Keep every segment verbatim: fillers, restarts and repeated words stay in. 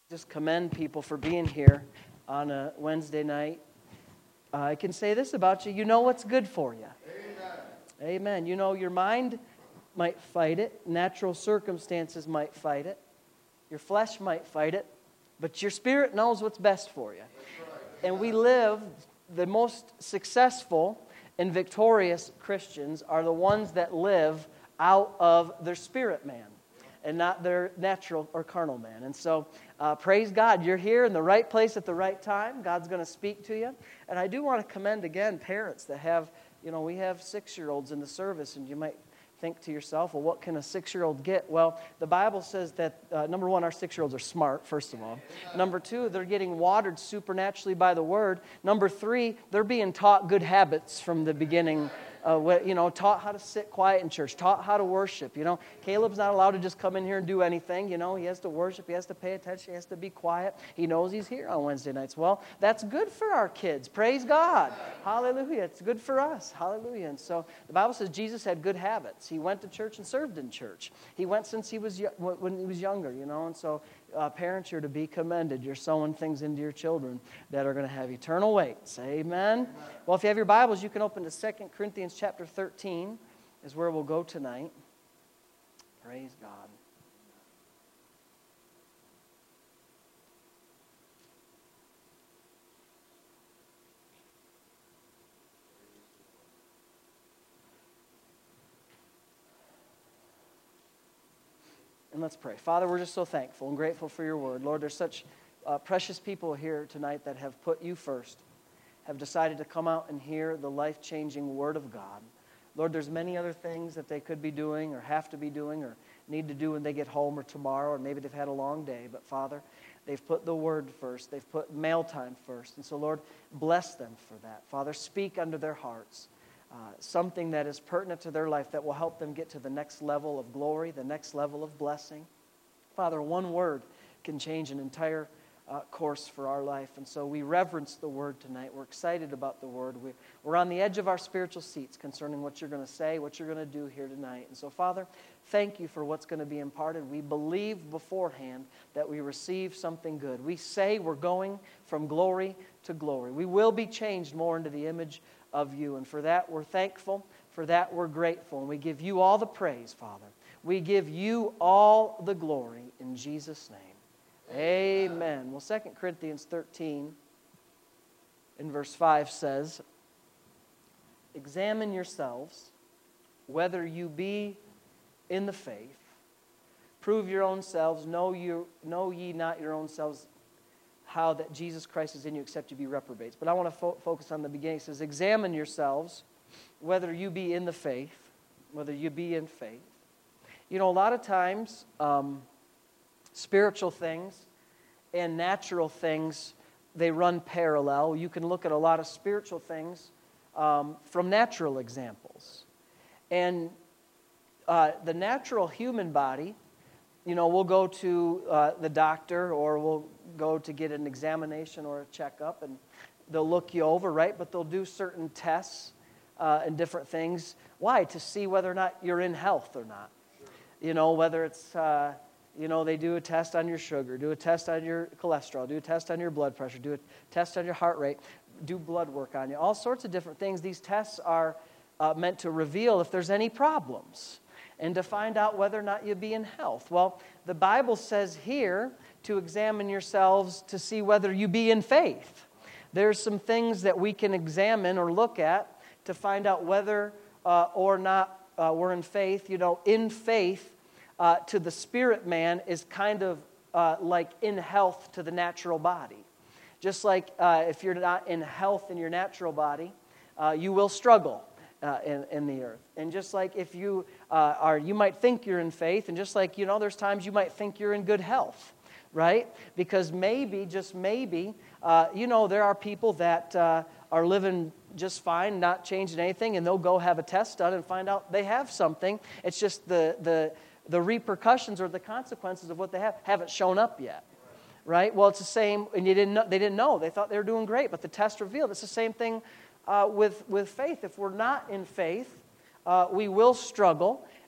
Just commend people for being here on a Wednesday night. Uh, I can say this about you. You know what's good for you. Amen. Amen. You know, your mind might fight it. Natural circumstances might fight it. Your flesh might fight it. But your spirit knows what's best for you. Right. And we live, the most successful and victorious Christians are the ones that live out of their spirit man and not their natural or carnal man. And so, uh, praise God, you're here in the right place at the right time. God's going to speak to you. And I do want to commend again parents that have, you know, we have six-year-olds in the service, and you might think to yourself, well, what can a six-year-old get? Well, the Bible says that, uh, number one, our six-year-olds are smart, first of all. Number two, they're getting watered supernaturally by the Word. Number three, they're being taught good habits from the beginning. Uh, you know, taught how to sit quiet in church, taught how to worship. You know, Caleb's not allowed to just come in here and do anything. You know, he has to worship, he has to pay attention, he has to be quiet. He knows he's here on Wednesday nights. Well, that's good for our kids. Praise God. Hallelujah. It's good for us. Hallelujah. And so the Bible says Jesus had good habits. He went to church and served in church. He went since he was when he was younger, you know, and so Uh, parents, you're to be commended. You're sowing things into your children that are going to have eternal weights. Amen? Amen. Well, if you have your Bibles, you can open to Second Corinthians chapter thirteen is where we'll go tonight. Praise God. And let's pray. Father, we're just so thankful and grateful for your word. Lord, there's such uh, precious people here tonight that have put you first, have decided to come out and hear the life-changing word of God. Lord, there's many other things that they could be doing or have to be doing or need to do when they get home or tomorrow, or maybe they've had a long day. But Father, they've put the word first. They've put mail time first. And so, Lord, bless them for that. Father, speak unto their hearts. Uh, something that is pertinent to their life that will help them get to the next level of glory, the next level of blessing. Father, one word can change an entire uh, course for our life. And so we reverence the word tonight. We're excited about the word. We, we're on the edge of our spiritual seats concerning what you're going to say, what you're going to do here tonight. And so, Father, thank you for what's going to be imparted. We believe beforehand that we receive something good. We say we're going from glory to glory. We will be changed more into the image of you. And for that, we're thankful. For that, we're grateful. And we give you all the praise, Father. We give you all the glory in Jesus' name. Amen. Well, Second Corinthians thirteen in verse five says, examine yourselves whether you be in the faith. Prove your own selves. Know, you, know ye not your own selves how that Jesus Christ is in you, except you be reprobates. But I want to fo- focus on the beginning. It says, examine yourselves, whether you be in the faith, whether you be in faith. You know, a lot of times, um, spiritual things and natural things, they run parallel. You can look at a lot of spiritual things um, from natural examples. And uh, the natural human body, you know, we'll go to uh, the doctor or we'll go to get an examination or a checkup, and they'll look you over, right? But they'll do certain tests uh, and different things. Why? To see whether or not you're in health or not. Sure. You know, whether it's, uh, you know, they do a test on your sugar, do a test on your cholesterol, do a test on your blood pressure, do a test on your heart rate, do blood work on you, all sorts of different things. These tests are uh, meant to reveal if there's any problems and to find out whether or not you be in health. Well, the Bible says here to examine yourselves to see whether you be in faith. There's some things that we can examine or look at to find out whether uh, or not uh, we're in faith. You know, in faith uh, to the spirit man is kind of uh, like in health to the natural body. Just like uh, if you're not in health in your natural body, uh, you will struggle. Uh, in, in the earth. And just like if you uh, are, you might think you're in faith, and just like, you know, there's times you might think you're in good health, right? Because maybe, just maybe, uh, you know, there are people that uh, are living just fine, not changing anything, and they'll go have a test done and find out they have something. It's just the the the repercussions or the consequences of what they have haven't shown up yet. Right? Well, it's the same, and you didn't know, they didn't know. They thought they were doing great, but the test revealed it's the same thing Uh, with, with faith. If we're not in faith, uh, we will struggle.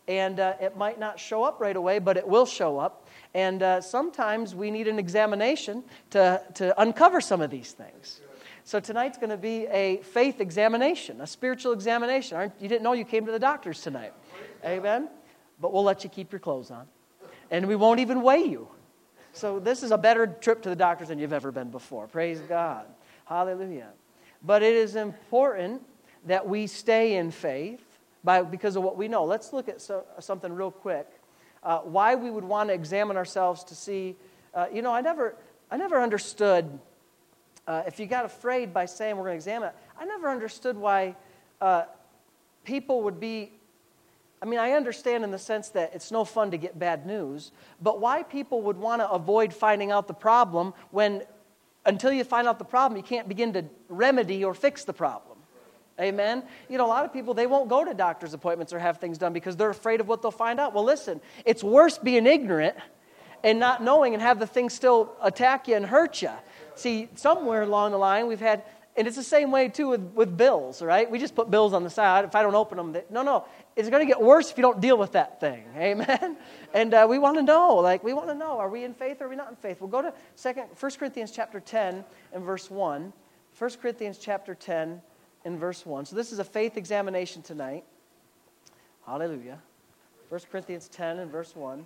And uh, it might not show up right away, but it will show up. And uh, sometimes we need an examination to, to uncover some of these things. So tonight's going to be a faith examination, a spiritual examination. Aren't, you didn't know you came to the doctors tonight. Amen? But we'll let you keep your clothes on. And we won't even weigh you. So this is a better trip to the doctors than you've ever been before. Praise God. Hallelujah. But it is important that we stay in faith by because of what we know. Let's look at so, something real quick. Uh, why we would want to examine ourselves to see, uh, you know, I never, I never understood, uh, if you got afraid by saying we're going to examine it, I never understood why uh, people would be, I mean, I understand in the sense that it's no fun to get bad news, but why people would want to avoid finding out the problem when, until you find out the problem, you can't begin to remedy or fix the problem. Amen? You know, a lot of people, they won't go to doctor's appointments or have things done because they're afraid of what they'll find out. Well, listen, it's worse being ignorant and not knowing and have the thing still attack you and hurt you. See, somewhere along the line, we've had, and it's the same way, too, with, with bills, right? We just put bills on the side. If I don't open them, they, no, no. It's going to get worse if you don't deal with that thing. Amen? And uh, we want to know, like, we want to know, are we in faith or are we not in faith? We'll go to second, First Corinthians chapter ten and verse one. First Corinthians chapter ten in verse one. So this is a faith examination tonight. Hallelujah. First Corinthians ten and verse one.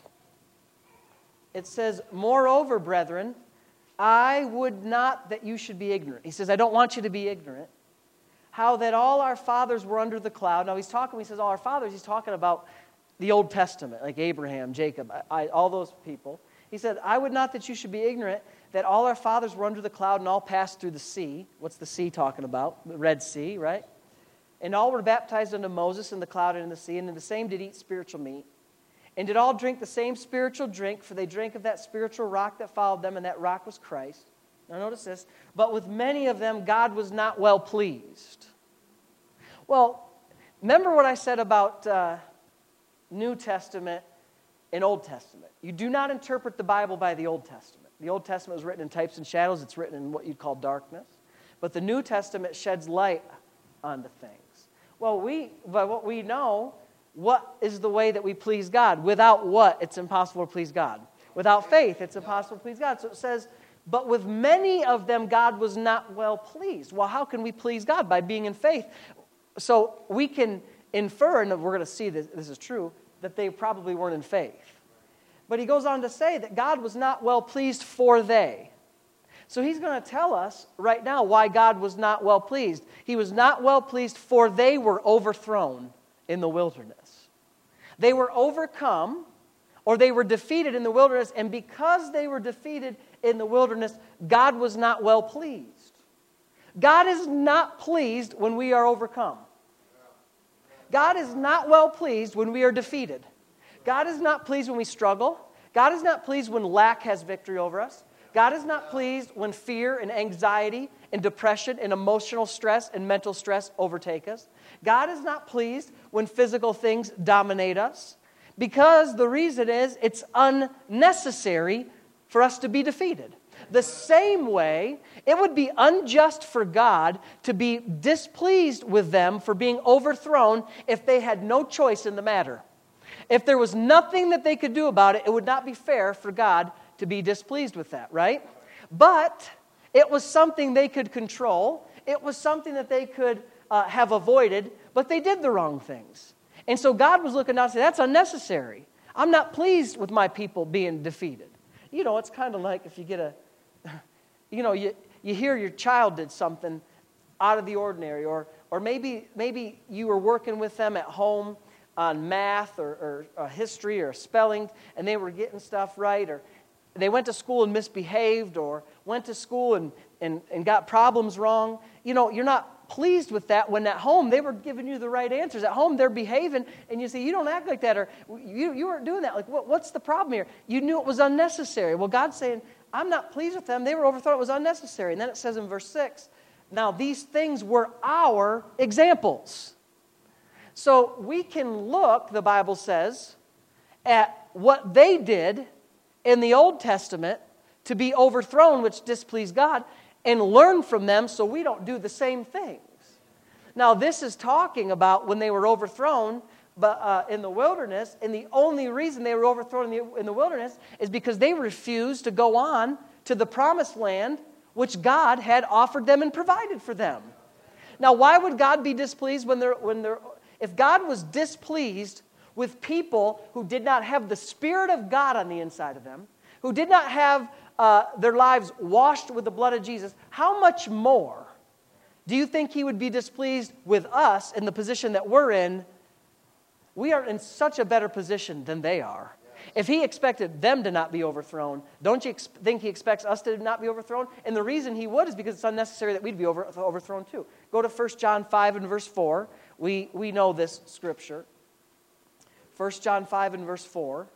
It says, "Moreover, brethren, I would not that you should be ignorant." He says, I don't want you to be ignorant. "How that all our fathers were under the cloud." Now he's talking, when he says all our fathers, he's talking about the Old Testament, like Abraham, Jacob, I, I, all those people. He said, "I would not that you should be ignorant that all our fathers were under the cloud and all passed through the sea." What's the sea talking about? The Red Sea, right? "And all were baptized unto Moses in the cloud and in the sea, and in the same did eat spiritual meat. And did all drink the same spiritual drink, for they drank of that spiritual rock that followed them, and that rock was Christ." Now notice this. "But with many of them God was not well pleased." Well, remember what I said about uh, New Testament and Old Testament. You do not interpret the Bible by the Old Testament. The Old Testament was written in types and shadows. It's written in what you'd call darkness. But the New Testament sheds light onto things. Well, we, by what we know, what is the way that we please God? Without what? It's impossible to please God. Without faith, it's impossible to please God. So it says, "But with many of them God was not well pleased." Well, how can we please God? By being in faith. So we can infer, and we're going to see this, this is true, that they probably weren't in faith. But he goes on to say that God was not well pleased for they. So he's going to tell us right now why God was not well pleased. He was not well pleased for they were overthrown in the wilderness. They were overcome, or they were defeated in the wilderness, and because they were defeated in the wilderness, God was not well pleased. God is not pleased when we are overcome. God is not well pleased when we are defeated. God is not pleased when we struggle. God is not pleased when lack has victory over us. God is not pleased when fear and anxiety and depression and emotional stress and mental stress overtake us. God is not pleased when physical things dominate us, because the reason is it's unnecessary for us to be defeated. The same way, it would be unjust for God to be displeased with them for being overthrown if they had no choice in the matter. If there was nothing that they could do about it, it would not be fair for God to be displeased with that, right? But it was something they could control. It was something that they could uh, have avoided, but they did the wrong things. And so God was looking down and saying, that's unnecessary. I'm not pleased with my people being defeated. You know, it's kind of like if you get a, you know, you, you hear your child did something out of the ordinary, or or maybe maybe you were working with them at home on math or, or, or history or spelling, and they were getting stuff right, or they went to school and misbehaved, or went to school and, and, and got problems wrong. You know, you're not pleased with that when at home they were giving you the right answers. At home they're behaving, and you say, you don't act like that, or you, you weren't doing that. Like, what, what's the problem here? You knew it was unnecessary. Well, God's saying, I'm not pleased with them. They were overthrown. It was unnecessary. And then it says in verse six, now these things were our examples. So we can look, the Bible says, at what they did in the Old Testament to be overthrown, which displeased God, and learn from them so we don't do the same things. Now, this is talking about when they were overthrown, but uh, in the wilderness, and the only reason they were overthrown in the, in the wilderness is because they refused to go on to the promised land which God had offered them and provided for them. Now, why would God be displeased when they're, when they're, if God was displeased with people who did not have the Spirit of God on the inside of them, who did not have uh, their lives washed with the blood of Jesus, how much more do you think He would be displeased with us in the position that we're in? We are in such a better position than they are. If He expected them to not be overthrown, don't you ex- think He expects us to not be overthrown? And the reason He would is because it's unnecessary that we'd be over, overthrown too. Go to First John five and verse four. We, we know this scripture. First John five and verse four.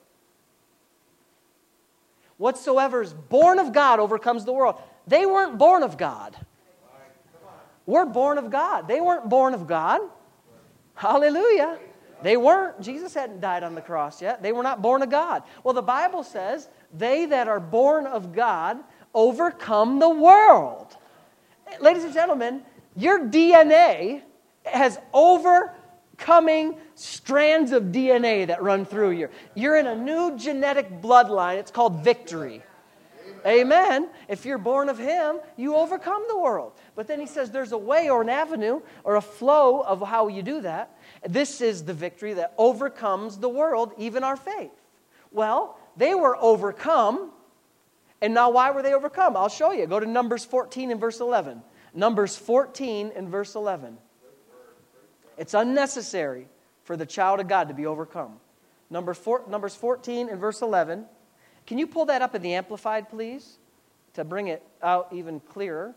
Whatsoever is born of God overcomes the world. They weren't born of God. We're born of God. They weren't born of God. Hallelujah. They weren't. Jesus hadn't died on the cross yet. They were not born of God. Well, the Bible says, they that are born of God overcome the world. Ladies and gentlemen, your D N A has overcoming strands of D N A that run through you. You're in a new genetic bloodline. It's called victory. Amen. If you're born of Him, you overcome the world. But then He says there's a way or an avenue or a flow of how you do that. This is the victory that overcomes the world, even our faith. Well, they were overcome. And now why were they overcome? I'll show you. Go to Numbers fourteen and verse eleven. Numbers fourteen and verse eleven. It's unnecessary for the child of God to be overcome. Number four, Numbers fourteen and verse eleven. Can you pull that up in the Amplified, please, to bring it out even clearer?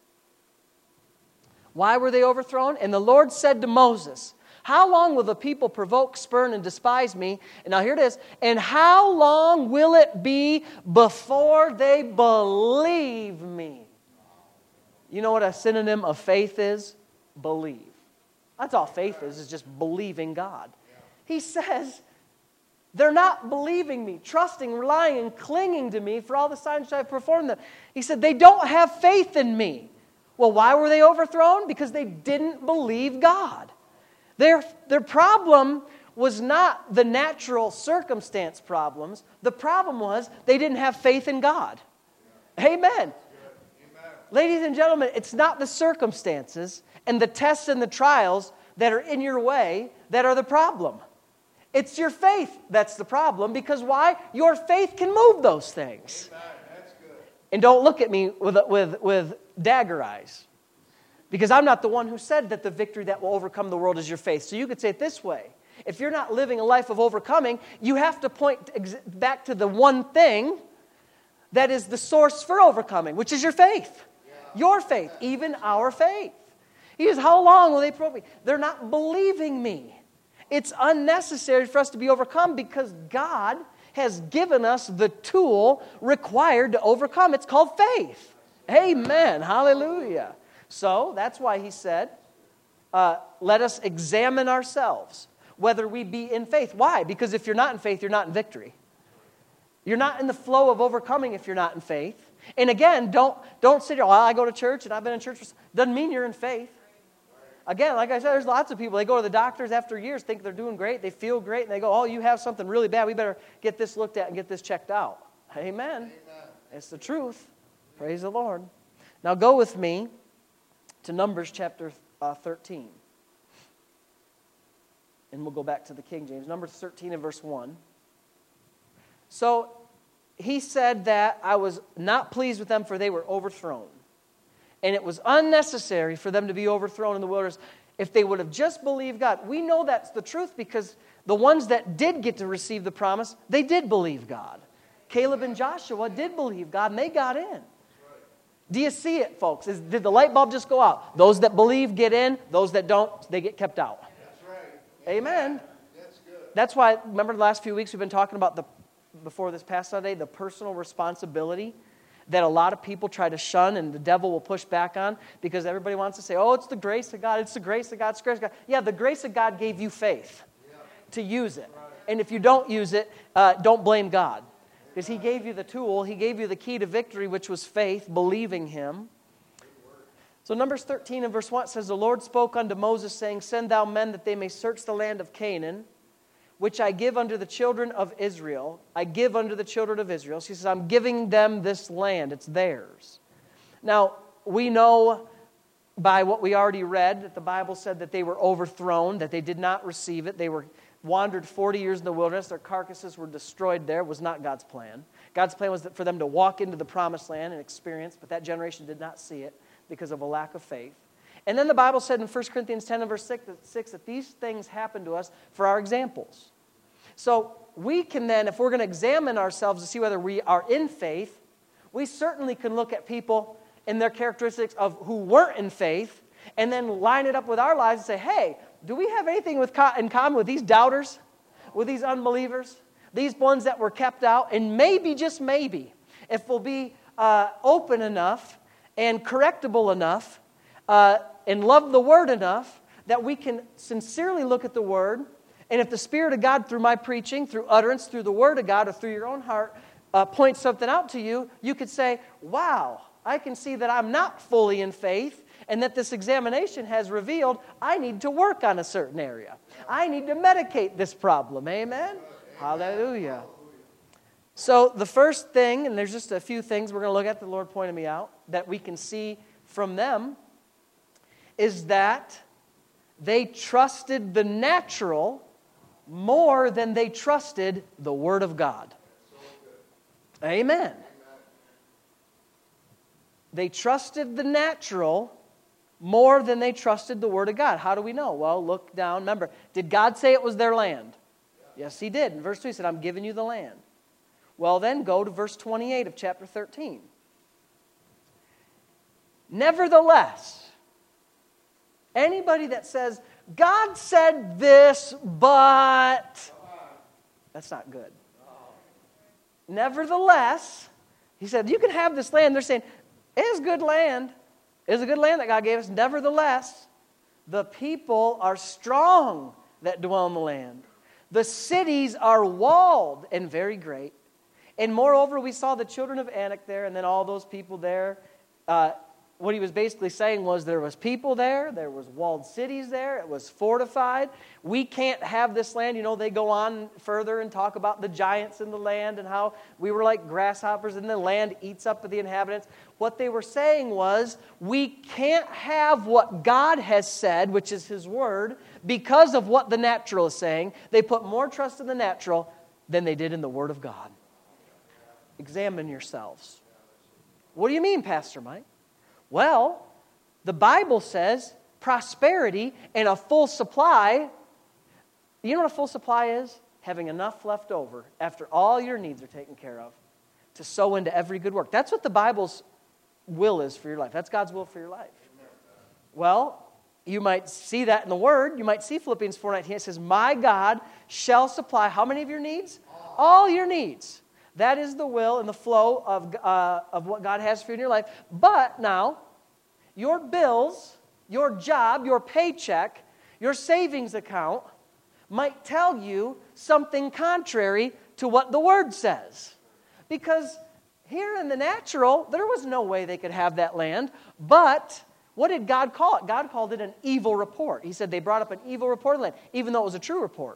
Why were they overthrown? And the Lord said to Moses, how long will the people provoke, spurn, and despise me? And now here it is. And how long will it be before they believe me? You know what a synonym of faith is? Believe. That's all faith is, is just believing God. He says, they're not believing me, trusting, relying, and clinging to me for all the signs which I've performed them. He said, they don't have faith in me. Well, why were they overthrown? Because they didn't believe God. Their, their problem was not the natural circumstance problems. The problem was they didn't have faith in God. Amen. Amen. Ladies and gentlemen, it's not the circumstances and the tests and the trials that are in your way that are the problem. It's your faith that's the problem, because why? Your faith can move those things. Amen. That's good. And don't look at me with, with, with dagger eyes, because I'm not the one who said that the victory that will overcome the world is your faith. So you could say it this way. If you're not living a life of overcoming, you have to point back to the one thing that is the source for overcoming, which is your faith. Yeah. Your faith, even our faith. He says, how long will they provoke me? They're not believing me. It's unnecessary for us to be overcome because God has given us the tool required to overcome. It's called faith. Amen. Hallelujah. So that's why He said, uh, let us examine ourselves, whether we be in faith. Why? Because if you're not in faith, you're not in victory. You're not in the flow of overcoming if you're not in faith. And again, don't, don't sit here, well, I go to church and I've been in church for... Doesn't mean you're in faith. Again, like I said, there's lots of people, they go to the doctors after years, think they're doing great, they feel great, and they go, oh, you have something really bad, we better get this looked at and get this checked out. Amen. Amen. It's the truth. Praise the Lord. Now go with me to Numbers chapter uh, thirteen. And we'll go back to the King James. Numbers thirteen and verse one. So he said that I was not pleased with them, for they were overthrown. And it was unnecessary for them to be overthrown in the wilderness if they would have just believed God. We know that's the truth because the ones that did get to receive the promise, they did believe God. Caleb and Joshua did believe God, and they got in. Do you see it, folks? Is, did the light bulb just go out? Those that believe get in. Those that don't, they get kept out. That's right. Amen. That's good. That's why, remember the last few weeks we've been talking about, the before this past Sunday, the personal responsibility that a lot of people try to shun and the devil will push back on because everybody wants to say, oh, it's the grace of God, it's the grace of God, it's the grace of God. Yeah, the grace of God gave you faith yeah. to use it. Right. And if you don't use it, uh, don't blame God. Because He gave you the tool, He gave you the key to victory, which was faith, believing Him. So So Numbers thirteen and verse one says, the Lord spoke unto Moses, saying, send thou men that they may search the land of Canaan, which I give unto the children of Israel. I give unto the children of Israel. So he says, I'm giving them this land. It's theirs. Now, we know by what we already read that the Bible said that they were overthrown, that they did not receive it. They were wandered forty years in the wilderness. Their carcasses were destroyed there. It was not God's plan. God's plan was for them to walk into the promised land and experience, but that generation did not see it because of a lack of faith. And then the Bible said in First Corinthians ten and verse six that these things happen to us for our examples. So we can then, if we're going to examine ourselves to see whether we are in faith, we certainly can look at people and their characteristics of who weren't in faith and then line it up with our lives and say, hey, do we have anything with co- in common with these doubters, with these unbelievers, these ones that were kept out? And maybe, just maybe, if we'll be uh, open enough and correctable enough uh, and love the Word enough that we can sincerely look at the Word. And if the Spirit of God, through my preaching, through utterance, through the Word of God, or through your own heart, uh, points something out to you, you could say, wow, I can see that I'm not fully in faith, and that this examination has revealed I need to work on a certain area. I need to medicate this problem. Amen? Hallelujah. So the first thing, and there's just a few things we're going to look at, the Lord pointed me out, that we can see from them, is that they trusted the natural more than they trusted the Word of God. Amen. They trusted the natural more than they trusted the Word of God. How do we know? Well, look down. Remember, did God say it was their land? Yes, He did. In verse two, He said, I'm giving you the land. Well, then go to verse twenty-eight of chapter thirteen. Nevertheless, anybody that says, God said this, but that's not good. Nevertheless, He said, you can have this land. They're saying, it is good land. It is a good land that God gave us. Nevertheless, the people are strong that dwell in the land. The cities are walled and very great. And moreover, we saw the children of Anak there, and then all those people there. Uh, what he was basically saying was there was people there, there was walled cities there, it was fortified. We can't have this land. You know, they go on further and talk about the giants in the land and how we were like grasshoppers and the land eats up the inhabitants. What they were saying was, we can't have what God has said, which is His Word, because of what the natural is saying. They put more trust in the natural than they did in the Word of God. Examine yourselves. What do you mean, Pastor Mike? Well, the Bible says prosperity and a full supply. You know what a full supply is? Having enough left over after all your needs are taken care of to sow into every good work. That's what the Bible's will is for your life. That's God's will for your life. Well, you might see that in the Word. You might see Philippians four nineteen. It says, my God shall supply how many of your needs? All your needs. That is the will and the flow of, uh, of what God has for you in your life. But now, your bills, your job, your paycheck, your savings account might tell you something contrary to what the Word says. Because here in the natural, there was no way they could have that land. But what did God call it? God called it an evil report. He said they brought up an evil report of the land, even though it was a true report.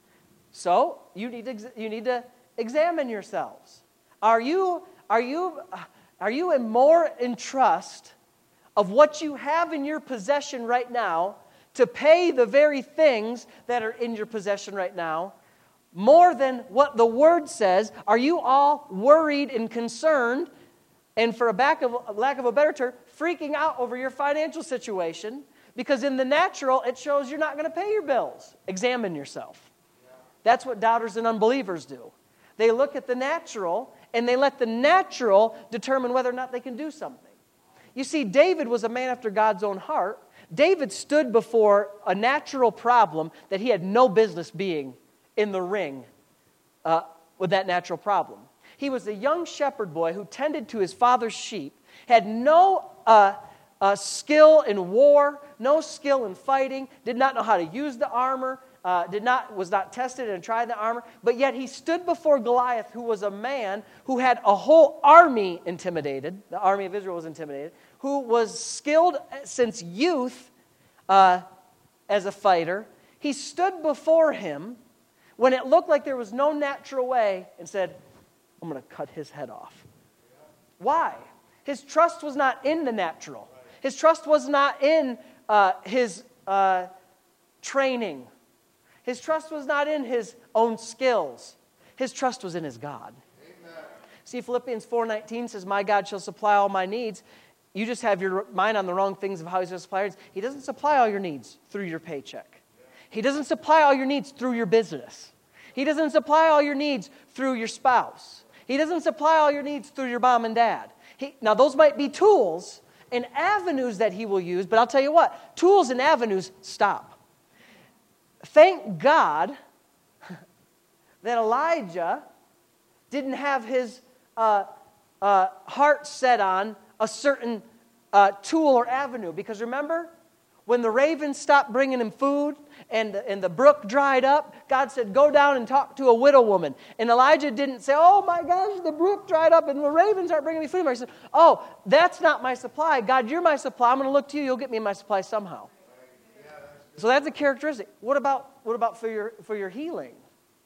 So, you need to, you need to examine yourselves. Are you, are you, are you in more in trust of what you have in your possession right now to pay the very things that are in your possession right now more than what the Word says? Are you all worried and concerned and, for a lack of, lack of a better term, freaking out over your financial situation? Because in the natural, it shows you're not going to pay your bills. Examine yourself. That's what doubters and unbelievers do. They look at the natural, and they let the natural determine whether or not they can do something. You see, David was a man after God's own heart. David stood before a natural problem that he had no business being in the ring uh, with that natural problem. He was a young shepherd boy who tended to his father's sheep, had no uh, uh, skill in war, no skill in fighting, did not know how to use the armor, uh, did not, was not tested and tried the armor, but yet he stood before Goliath, who was a man who had a whole army intimidated. The army of Israel was intimidated, who was skilled since youth uh, as a fighter. He stood before him when it looked like there was no natural way and said, I'm going to cut his head off. Why? His trust was not in the natural. His trust was not in uh, his uh, training. His trust was not in his own skills. His trust was in his God. Amen. See, Philippians four nineteen says, my God shall supply all my needs. You just have your mind on the wrong things of how he's going to supply your needs. He doesn't supply all your needs through your paycheck. He doesn't supply all your needs through your business. He doesn't supply all your needs through your spouse. He doesn't supply all your needs through your mom and dad. He, now, those might be tools and avenues that he will use, but I'll tell you what, tools and avenues stop. Thank God that Elijah didn't have his uh, uh, heart set on a certain uh, tool or avenue, because remember, when the ravens stopped bringing him food and, and the brook dried up, God said, go down and talk to a widow woman. And Elijah didn't say, oh my gosh, the brook dried up and the ravens aren't bringing me food. He said, oh, that's not my supply. God, you're my supply. I'm going to look to you. You'll get me my supply somehow. So that's a characteristic. What about, what about for your, for your healing?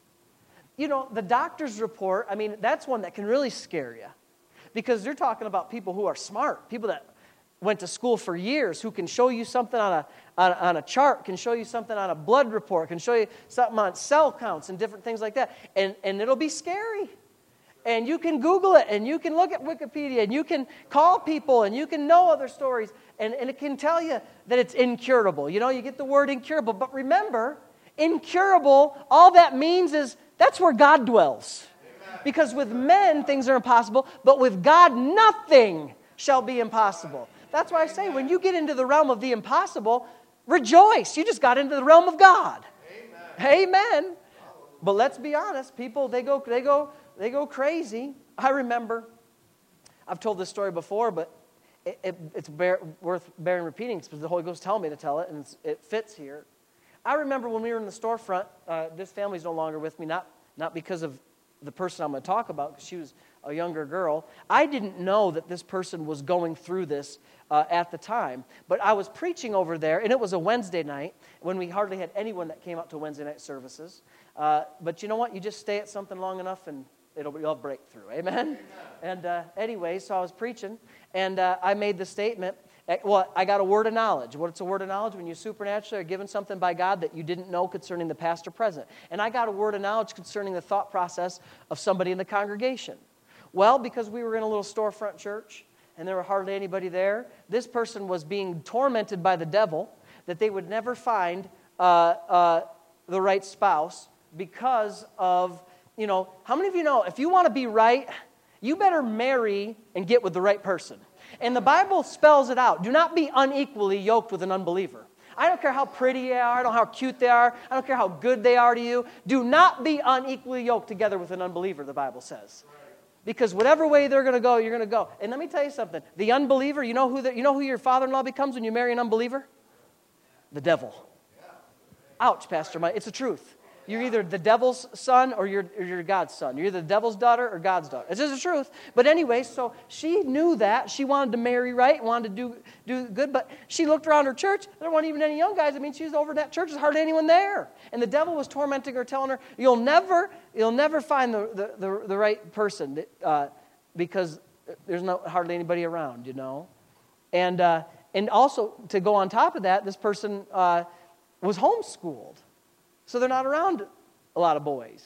You know, the doctor's report, I mean, that's one that can really scare you. Because they're talking about people who are smart, people that went to school for years, who can show you something on a, on, on a chart, can show you something on a blood report, can show you something on cell counts and different things like that. And, and it'll be scary. And you can Google it, and you can look at Wikipedia, and you can call people, and you can know other stories, and, and it can tell you that it's incurable. You know, you get the word incurable. But remember, incurable, all that means is that's where God dwells. Amen. Because with men, things are impossible, but with God, nothing shall be impossible. That's why I say, when you get into the realm of the impossible, rejoice. You just got into the realm of God. Amen. Amen. But let's be honest, people, they go, they go, they go crazy. I remember, I've told this story before, but it, it, it's bear, worth bearing repeating because the Holy Ghost telling me to tell it, and it's, it fits here. I remember when we were in the storefront, uh, this family's no longer with me, not, not because of the person I'm going to talk about, because she was a younger girl. I didn't know that this person was going through this uh, at the time. But I was preaching over there, and it was a Wednesday night when we hardly had anyone that came out to Wednesday night services. Uh, but you know what? You just stay at something long enough, and it'll you'll break through. Amen? Amen. And uh, anyway, so I was preaching, and uh, I made the statement, well, I got a word of knowledge. What's a word of knowledge? When you supernaturally are given something by God that you didn't know concerning the past or present. And I got a word of knowledge concerning the thought process of somebody in the congregation. Well, because we were in a little storefront church, and there were hardly anybody there, this person was being tormented by the devil that they would never find uh, uh, the right spouse because of, you know, how many of you know, if you want to be right, you better marry and get with the right person. And the Bible spells it out. Do not be unequally yoked with an unbeliever. I don't care how pretty they are. I don't care how cute they are. I don't care how good they are to you. Do not be unequally yoked together with an unbeliever, the Bible says. Because whatever way they're going to go, you're going to go. And let me tell you something. The unbeliever, you know who the, you know who your father-in-law becomes when you marry an unbeliever? The devil. Ouch, Pastor Mike. It's the truth. You're either the devil's son or you're, or you're God's son. You're either the devil's daughter or God's daughter. It's just the truth. But anyway, so she knew that. She wanted to marry right, wanted to do, do good. But she looked around her church. There weren't even any young guys. I mean, she was over in that church. There's hardly anyone there. And the devil was tormenting her, telling her, you'll never, you'll never find the, the, the, the right person uh, because there's no, hardly anybody around, you know. And, uh, and also, to go on top of that, this person uh, was homeschooled. So they're not around a lot of boys.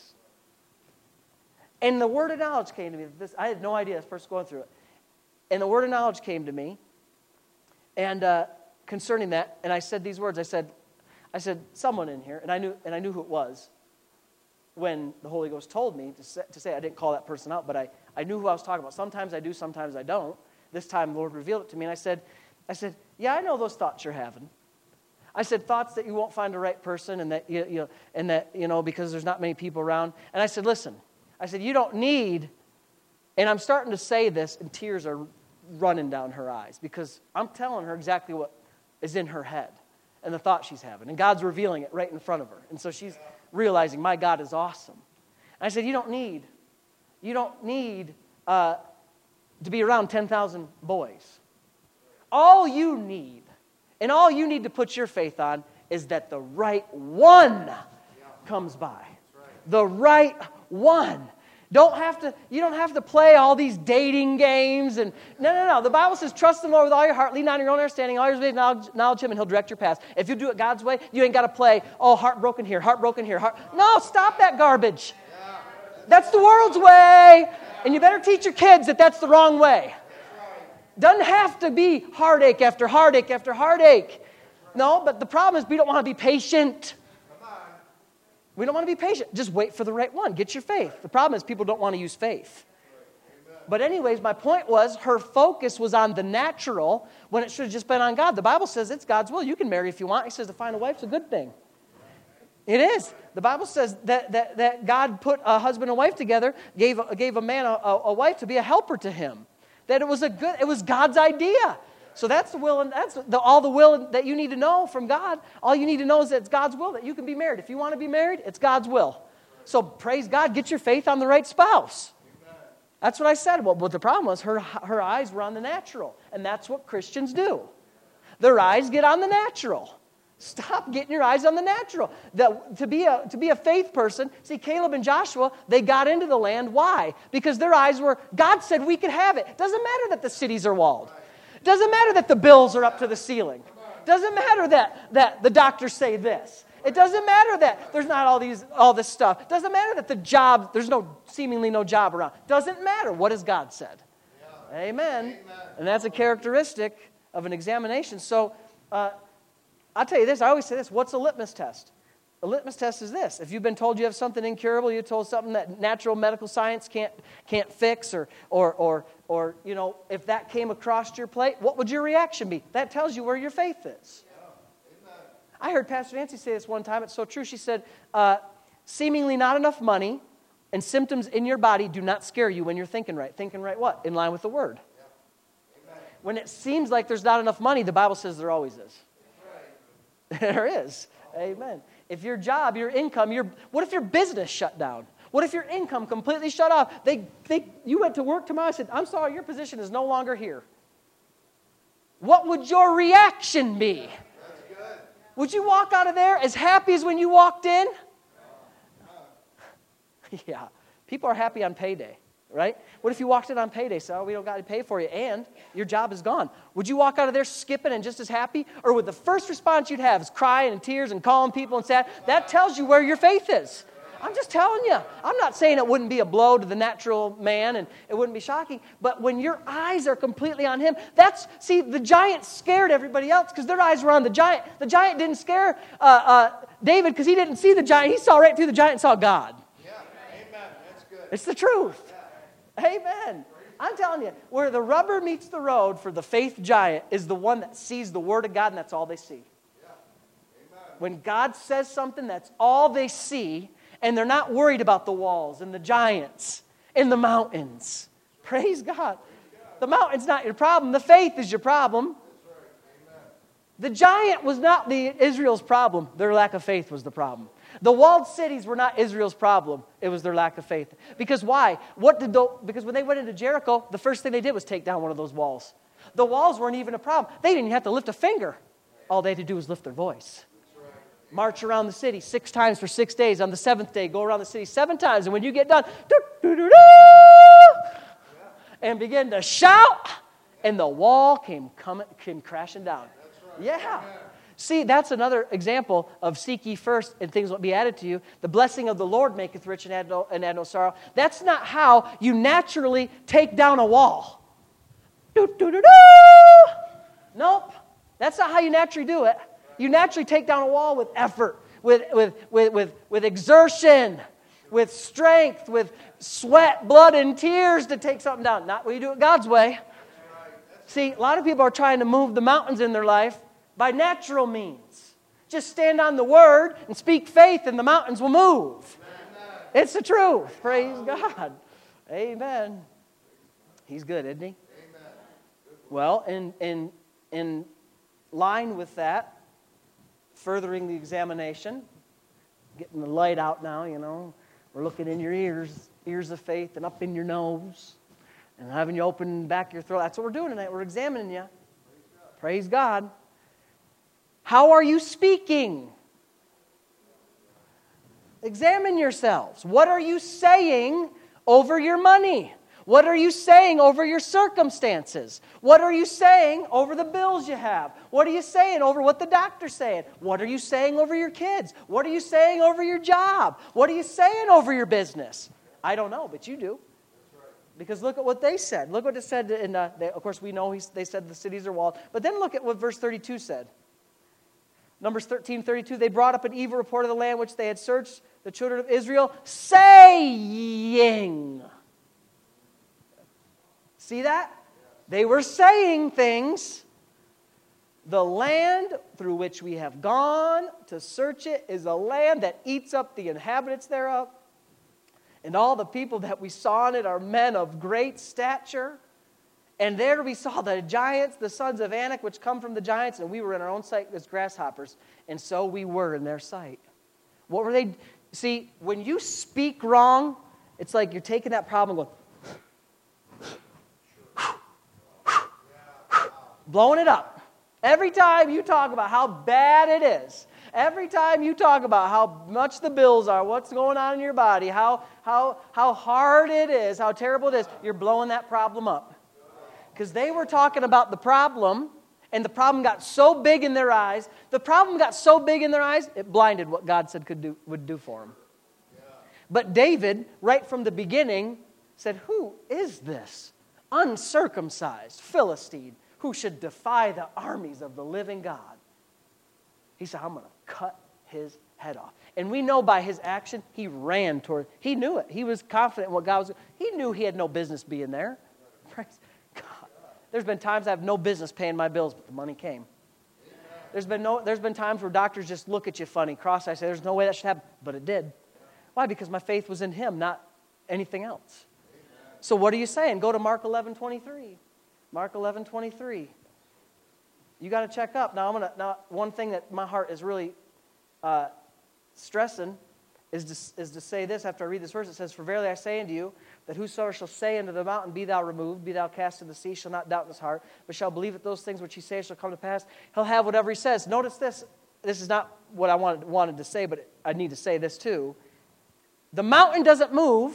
And the word of knowledge came to me. This, I had no idea this person going through it. And the word of knowledge came to me and uh, concerning that. And I said these words. I said, I said, someone in here. And I knew, and I knew who it was when the Holy Ghost told me to say, to say I didn't call that person out, but I, I knew who I was talking about. Sometimes I do, sometimes I don't. This time the Lord revealed it to me. And I said, I said, yeah, I know those thoughts you're having. I said, thoughts that you won't find the right person and that, you, you, and that, you know, because there's not many people around. And I said, listen, I said, you don't need, and I'm starting to say this, and tears are running down her eyes because I'm telling her exactly what is in her head. and the thought she's having. And God's revealing it right in front of her. And so she's realizing, my God is awesome. And I said, you don't need, you don't need uh, to be around ten thousand boys. All you need, and all you need to put your faith on, is that the right one comes by. The right one. Don't have to, you don't have to play all these dating games. And no, no, no. The Bible says, trust the Lord with all your heart, lean on your own understanding, all your ways, knowledge, knowledge Him, and He'll direct your paths. If you do it God's way, you ain't got to play, oh, heartbroken here, heartbroken here. Heart... No, stop that garbage. That's the world's way. And you better teach your kids that that's the wrong way. Doesn't have to be heartache after heartache after heartache. No, but the problem is we don't want to be patient. We don't want to be patient. Just wait for the right one. Get your faith. The problem is people don't want to use faith. But anyways, my point was her focus was on the natural when it should have just been on God. The Bible says it's God's will. You can marry if you want. He says to find a wife's a good thing. It is. The Bible says that, that, that God put a husband and wife together, gave, gave a man a, a wife to be a helper to him. That it was a good, it was God's idea. So that's the will, and that's the, all the will that you need to know from God. All you need to know is that it's God's will that you can be married. If you want to be married, it's God's will. So praise God, get your faith on the right spouse. That's what I said. Well, but the problem was her, her eyes were on the natural, and that's what Christians do. Their eyes get on the natural. Stop getting your eyes on the natural. The, to, be a, to be a faith person, see, Caleb and Joshua, they got into the land. Why? Because their eyes were, God said we could have it. It doesn't matter that the cities are walled. Doesn't matter that the bills are up to the ceiling. Doesn't matter that, that the doctors say this. It doesn't matter that there's not all these all this stuff. Doesn't matter that the job, there's no seemingly no job around. Doesn't matter. What has God said? Yeah. Amen. Amen. And that's a characteristic of an examination. So uh, I'll tell you this. I always say this. What's a litmus test? A litmus test is this. If you've been told you have something incurable, you're told something that natural medical science can't can't fix, or or or or you know, if that came across your plate, what would your reaction be? That tells you where your faith is. Yeah. I heard Pastor Nancy say this one time. It's so true. She said, uh, seemingly not enough money and symptoms in your body do not scare you when you're thinking right. Thinking right what? In line with the Word. Yeah. When it seems like there's not enough money, the Bible says there always is. Right. There is. Amen. If your job, your income, your what if your business shut down? What if your income completely shut off? They, they, you went to work tomorrow and said, I'm sorry, your position is no longer here. What would your reaction be? That's good. Would you walk out of there as happy as when you walked in? Yeah. People are happy on payday, right? What if you walked in on payday, so oh, we don't got to pay for you, and your job is gone? Would you walk out of there skipping and just as happy? Or would the first response you'd have is crying and tears and calling people and sad? That tells you where your faith is. I'm just telling you. I'm not saying it wouldn't be a blow to the natural man and it wouldn't be shocking, but when your eyes are completely on Him, that's, see, the giant scared everybody else because their eyes were on the giant. The giant didn't scare uh, uh, David because he didn't see the giant. He saw right through the giant and saw God. Yeah, amen. That's good. It's the truth. Amen. I'm telling you, where the rubber meets the road for the faith giant is the one that sees the Word of God, and that's all they see. Yeah. Amen. When God says something, that's all they see, and they're not worried about the walls and the giants and the mountains. Praise God. The mountain's not your problem. The faith is your problem. That's right. Amen. The giant was not the Israel's problem. Their lack of faith was the problem. The walled cities were not Israel's problem. It was their lack of faith. Because why? What did the, because when they went into Jericho, the first thing they did was take down one of those walls. The walls weren't even a problem. They didn't even have to lift a finger. All they had to do was lift their voice. March around the city six times for six days. On the seventh day, go around the city seven times. And when you get done, and begin to shout, and the wall came coming, came crashing down. Yeah. See, that's another example of seek ye first and things will be added to you. The blessing of the Lord maketh rich and add no, and add no sorrow. That's not how you naturally take down a wall. Nope. That's not how you naturally do it. You naturally take down a wall with effort, with, with, with, with, with exertion, with strength, with sweat, blood, and tears to take something down. Not when you do it God's way. See, a lot of people are trying to move the mountains in their life by natural means. Just stand on the Word and speak faith and the mountains will move. Amen. It's the truth. Praise God. Amen. He's good, isn't He? Amen. Well, in, in, in line with that, furthering the examination, getting the light out now, you know. We're looking in your ears, ears of faith, and up in your nose, and having you open back your throat. That's what we're doing tonight. We're examining you. Praise God. How are you speaking? Examine yourselves. What are you saying over your money? What are you saying over your circumstances? What are you saying over the bills you have? What are you saying over what the doctor's saying? What are you saying over your kids? What are you saying over your job? What are you saying over your business? I don't know, but you do. Because look at what they said. Look what it said in, uh, they, of course we know he's, they said the cities are walled. But then look at what verse thirty-two said. Numbers thirteen thirty-two, they brought up an evil report of the land which they had searched, the children of Israel, saying. See that? They were saying things. The land through which we have gone to search it is a land that eats up the inhabitants thereof. And all the people that we saw in it are men of great stature. And there we saw the giants, the sons of Anak, which come from the giants, and we were in our own sight as grasshoppers. And so we were in their sight. What were they? See, when you speak wrong, it's like you're taking that problem and going, blowing it up. Every time you talk about how bad it is, every time you talk about how much the bills are, what's going on in your body, how, how, how hard it is, how terrible it is, you're blowing that problem up. Because they were talking about the problem, and the problem got so big in their eyes, the problem got so big in their eyes, it blinded what God said could do, would do for them. But David, right from the beginning, said, who is this uncircumcised Philistine who should defy the armies of the living God? He said, I'm going to cut his head off. And we know by his action, he ran toward, he knew it. He was confident in what God was doing. He knew he had no business being there. Praise God. There's been times I have no business paying my bills, but the money came. There's been no. There's been times where doctors just look at you funny, cross-eyed, say, there's no way that should happen, but it did. Why? Because my faith was in him, not anything else. So what are you saying? Go to Mark eleven twenty-three. Mark eleven twenty-three. You got to check up. Now, I'm gonna. Now, one thing that my heart is really uh, stressing is to, is to say this after I read this verse. It says, for verily I say unto you, that whosoever shall say unto the mountain, be thou removed, be thou cast into the sea, shall not doubt in his heart, but shall believe that those things which he saith shall come to pass, he'll have whatever he says. Notice this. This is not what I wanted, wanted to say, but I need to say this too. The mountain doesn't move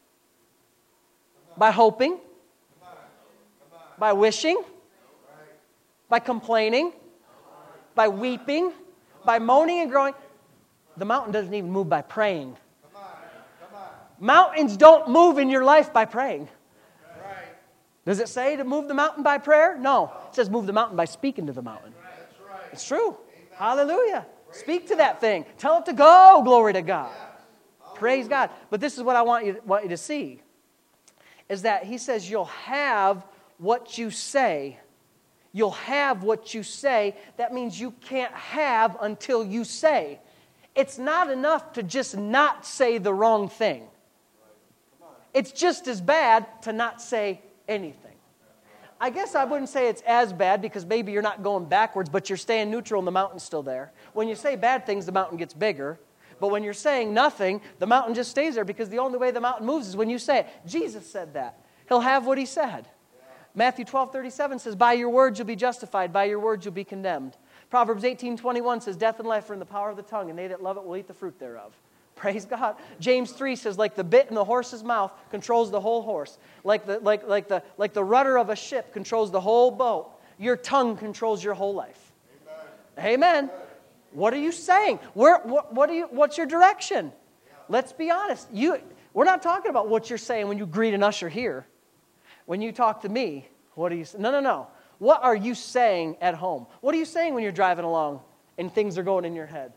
by hoping, by wishing, by complaining, by weeping, by moaning and groaning. The mountain doesn't even move by praying. Mountains don't move in your life by praying. Does it say to move the mountain by prayer? No. It says move the mountain by speaking to the mountain. It's true. Hallelujah. Speak to that thing. Tell it to go. Glory to God. Praise God. But this is what I want you, want you to see. Is that he says you'll have what you say. You'll have what you say. That means you can't have until you say. It's not enough to just not say the wrong thing. It's just as bad to not say anything. I guess I wouldn't say it's as bad because maybe you're not going backwards, but you're staying neutral and the mountain's still there. When you say bad things, the mountain gets bigger. But when you're saying nothing, the mountain just stays there because the only way the mountain moves is when you say it. Jesus said that. He'll have what he said. Matthew twelve thirty-seven says, by your words you'll be justified, by your words you'll be condemned. Proverbs eighteen twenty-one says, death and life are in the power of the tongue, and they that love it will eat the fruit thereof. Praise God. James three says, like the bit in the horse's mouth controls the whole horse. Like the, like, like the, like the rudder of a ship controls the whole boat. Your tongue controls your whole life. Amen. Amen. What are you saying? Where, what, what are you, what's your direction? Let's be honest. You, we're not talking about what you're saying when you greet an usher here. When you talk to me, what are you saying? No, no, no. What are you saying at home? What are you saying when you're driving along and things are going in your head?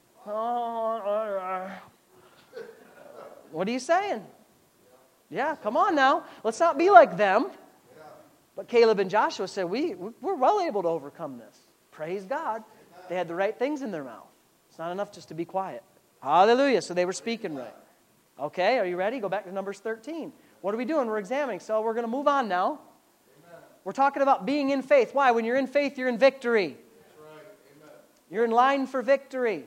What are you saying? Yeah, come on now. Let's not be like them. But Caleb and Joshua said, we, we're well able to overcome this. Praise God. They had the right things in their mouth. It's not enough just to be quiet. Hallelujah. So they were speaking right. Okay, are you ready? Go back to Numbers thirteen. What are we doing? We're examining. So we're going to move on now. We're talking about being in faith. Why? When you're in faith, you're in victory. You're in line for victory.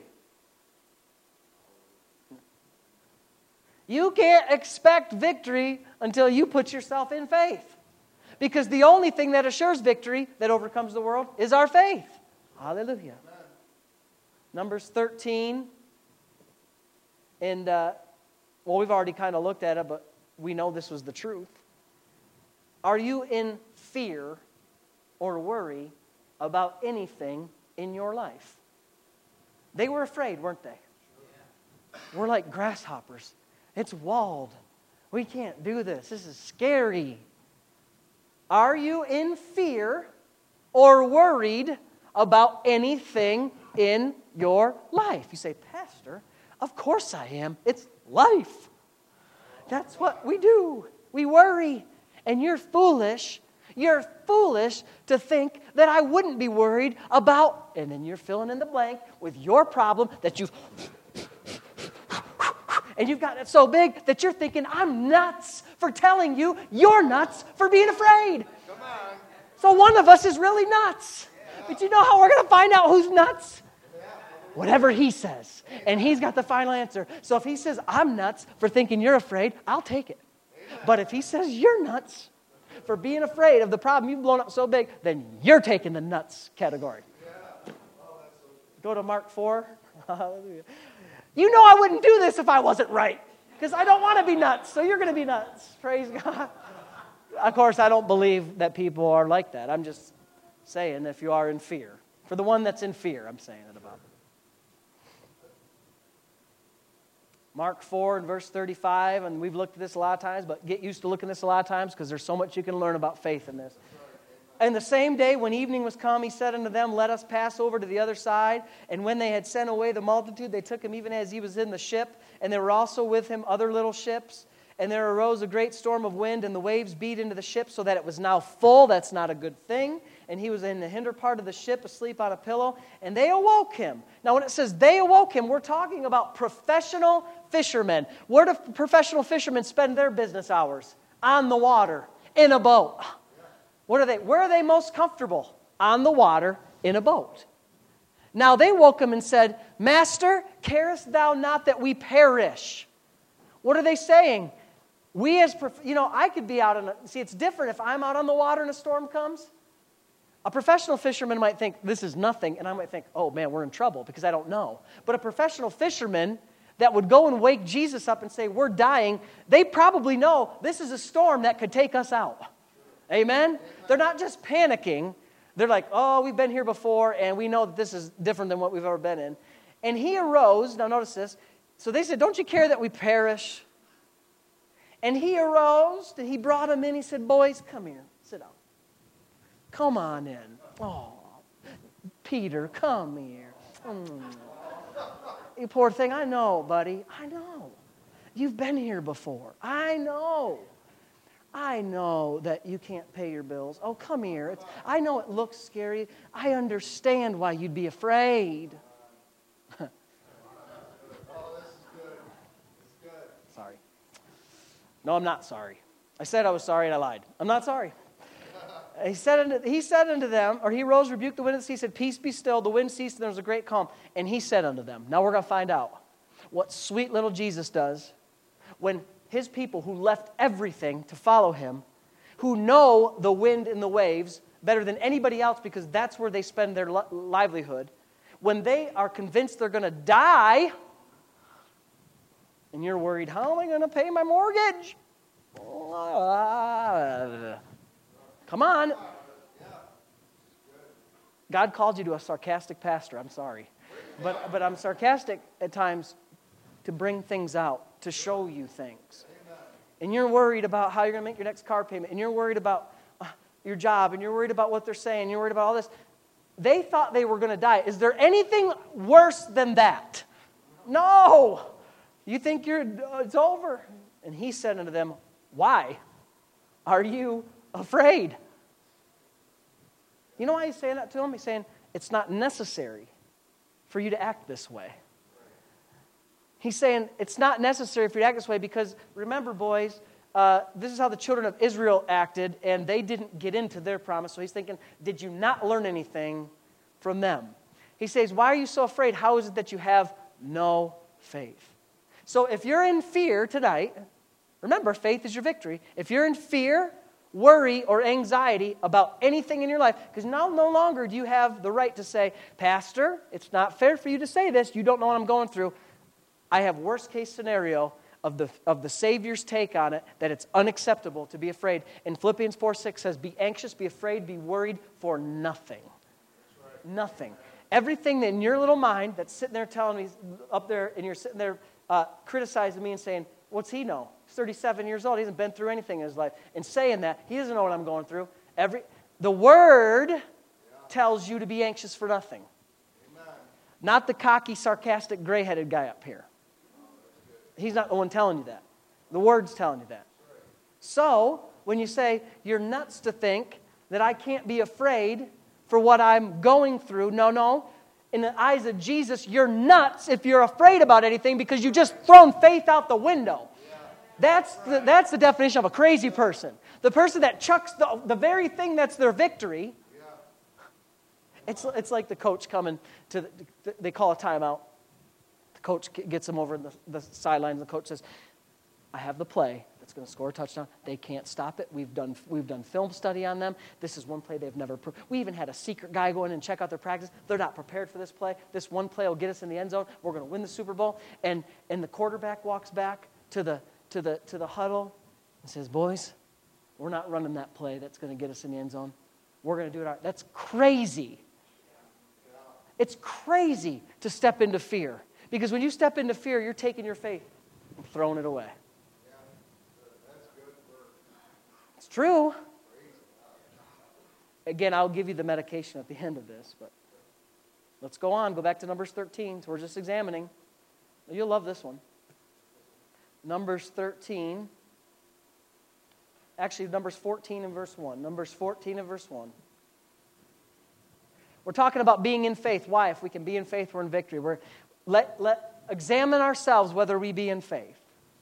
You can't expect victory until you put yourself in faith. Because the only thing that assures victory that overcomes the world is our faith. Hallelujah. Amen. Numbers thirteen. And, uh, well, we've already kind of looked at it, but we know this was the truth. Are you in fear or worry about anything in your life? They were afraid, weren't they? We're like grasshoppers. It's walled. We can't do this. This is scary. Are you in fear or worried about anything in your life? You say, Pastor, of course I am. It's life. That's what we do. We worry. And you're foolish. You're foolish to think that I wouldn't be worried about, and then you're filling in the blank with your problem that you've, and you've got it so big that you're thinking, I'm nuts for telling you you're nuts for being afraid. Come on. So one of us is really nuts. Yeah. But you know how we're going to find out who's nuts? Yeah. Whatever he says. And he's got the final answer. So if he says, I'm nuts for thinking you're afraid, I'll take it. Amen. But if he says you're nuts for being afraid of the problem you've blown up so big, then you're taking the nuts category. Yeah. Oh, go to Mark four. Hallelujah. You know I wouldn't do this if I wasn't right. Because I don't want to be nuts. So you're going to be nuts. Praise God. Of course, I don't believe that people are like that. I'm just saying if you are in fear. For the one that's in fear, I'm saying it about. Mark four and verse thirty-five, and we've looked at this a lot of times, but get used to looking at this a lot of times because there's so much you can learn about faith in this. And the same day when evening was come, he said unto them, let us pass over to the other side. And when they had sent away the multitude, they took him even as he was in the ship. And there were also with him other little ships. And there arose a great storm of wind, and the waves beat into the ship so that it was now full. That's not a good thing. And he was in the hinder part of the ship, asleep on a pillow. And they awoke him. Now when it says they awoke him, we're talking about professional fishermen. Where do professional fishermen spend their business hours? On the water, in a boat. What are they? Where are they most comfortable? On the water, in a boat. Now they woke him and said, Master, carest thou not that we perish? What are they saying? We as, prof- you know, I could be out on a, see, it's different if I'm out on the water and a storm comes. A professional fisherman might think, this is nothing, and I might think, oh man, we're in trouble because I don't know. But a professional fisherman that would go and wake Jesus up and say, we're dying, they probably know this is a storm that could take us out. Amen? Amen? They're not just panicking. They're like, oh, we've been here before, and we know that this is different than what we've ever been in. And he arose. Now notice this. So they said, don't you care that we perish? And he arose, and he brought them in. He said, boys, come here. Sit down. Come on in. Oh, Peter, come here. Mm. You poor thing. I know, buddy. I know. You've been here before. I know. I know that you can't pay your bills. Oh, come here. It's, I know it looks scary. I understand why you'd be afraid. Oh, this is good. It's good. Sorry. No, I'm not sorry. I said I was sorry and I lied. I'm not sorry. He said, unto, he said unto them, or he rose, rebuked the wind and the sea, said, peace be still. The wind ceased and there was a great calm. And he said unto them, now we're going to find out what sweet little Jesus does when his people who left everything to follow him, who know the wind and the waves better than anybody else because that's where they spend their li- livelihood, when they are convinced they're going to die, and you're worried, how am I going to pay my mortgage? Come on. God called you to a sarcastic pastor. I'm sorry. But, but I'm sarcastic at times to bring things out, to show you things. And you're worried about how you're going to make your next car payment. And you're worried about uh, your job. And you're worried about what they're saying. You're worried about all this. They thought they were going to die. Is there anything worse than that? No. You think you're it's over. And he said unto them, why are you afraid? You know why he's saying that to them? He's saying, it's not necessary for you to act this way. He's saying it's not necessary for you to act this way because, remember, boys, uh, this is how the children of Israel acted, and they didn't get into their promise. So he's thinking, did you not learn anything from them? He says, why are you so afraid? How is it that you have no faith? So if you're in fear tonight, remember, faith is your victory. If you're in fear, worry, or anxiety about anything in your life, because now no longer do you have the right to say, Pastor, it's not fair for you to say this. You don't know what I'm going through. I have worst case scenario of the, of the Savior's take on it, that it's unacceptable to be afraid. And Philippians four six says, be anxious, be afraid, be worried for nothing. Right. Nothing. Everything in your little mind that's sitting there telling me up there, and you're sitting there uh, criticizing me and saying, what's he know? He's thirty-seven years old. He hasn't been through anything in his life. And saying that, he doesn't know what I'm going through. Every The Word yeah. tells you to be anxious for nothing. Amen. Not the cocky, sarcastic, gray-headed guy up here. He's not the one telling you that. The Word's telling you that. So, when you say, you're nuts to think that I can't be afraid for what I'm going through, no, no. In the eyes of Jesus, you're nuts if you're afraid about anything because you just thrown faith out the window. That's the, that's the definition of a crazy person. The person that chucks the, the very thing that's their victory. It's, it's like the coach coming to, the, they call a timeout. The coach gets them over the, the sidelines. The coach says, I have the play that's going to score a touchdown. They can't stop it. We've done we've done film study on them. This is one play they've never pro- We even had a secret guy go in and check out their practice. They're not prepared for this play. This one play will get us in the end zone. We're going to win the Super Bowl. And and the quarterback walks back to the to the to the huddle and says, boys, we're not running that play that's going to get us in the end zone. We're going to do it our That's crazy. It's crazy to step into fear. Because when you step into fear, you're taking your faith and throwing it away. It's true. Again, I'll give you the medication at the end of this, but let's go on. Go back to Numbers thirteen. So we're just examining. You'll love this one. Numbers thirteen. Actually, Numbers fourteen and verse one. Numbers fourteen and verse one. We're talking about being in faith. Why? If we can be in faith, we're in victory. We're let let examine ourselves whether we be in faith.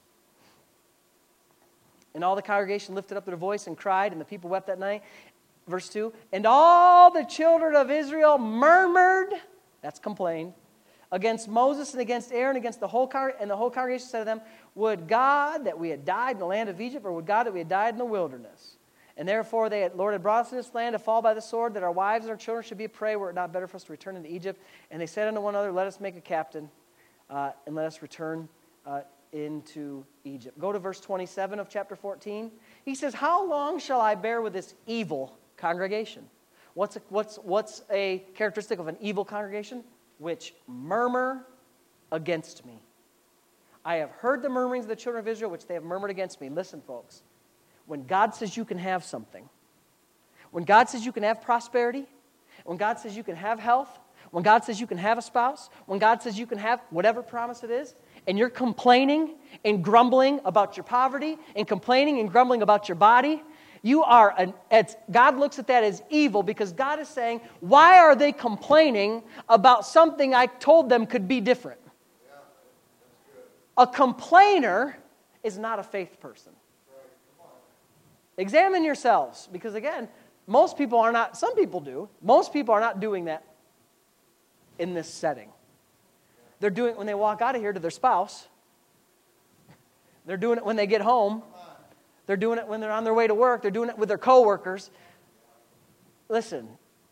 And all the congregation lifted up their voice and cried, and the people wept that night. Verse two, and all the children of Israel murmured, that's complained, against Moses and against Aaron, against the whole congregation, and the whole congregation said to them, would God that we had died in the land of Egypt, or would God that we had died in the wilderness? And therefore they had, Lord had brought us to this land to fall by the sword, that our wives and our children should be a prey, were it not better for us to return into Egypt? And they said unto one another, let us make a captain, uh, and let us return uh, into Egypt. Go to verse twenty-seven of chapter fourteen. He says, how long shall I bear with this evil congregation? What's a, what's, what's a characteristic of an evil congregation? Which murmur against me. I have heard the murmurings of the children of Israel, which they have murmured against me. Listen, folks. When God says you can have something, when God says you can have prosperity, when God says you can have health, when God says you can have a spouse, when God says you can have whatever promise it is, and you're complaining and grumbling about your poverty and complaining and grumbling about your body, you are, an, it's, God looks at that as evil because God is saying, why are they complaining about something I told them could be different? Yeah, that's good. A complainer is not a faith person. Right. Come on. Examine yourselves because again, most people are not, some people do, most people are not doing that in this setting. They're doing it when they walk out of here to their spouse. They're doing it when they get home. They're doing it when they're on their way to work. They're doing it with their coworkers. Listen,